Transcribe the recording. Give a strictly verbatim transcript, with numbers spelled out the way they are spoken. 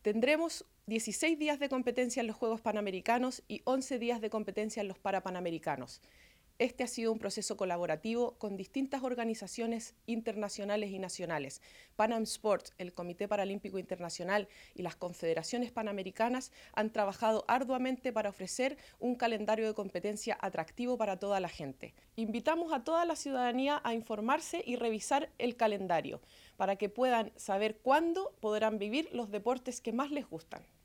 Tendremos dieciséis días de competencia en los Juegos Panamericanos y once días de competencia en los Parapanamericanos. Este ha sido un proceso colaborativo con distintas organizaciones internacionales y nacionales. Pan Am Sports, el Comité Paralímpico Internacional y las confederaciones panamericanas han trabajado arduamente para ofrecer un calendario de competencia atractivo para toda la gente. Invitamos a toda la ciudadanía a informarse y revisar el calendario para que puedan saber cuándo podrán vivir los deportes que más les gustan.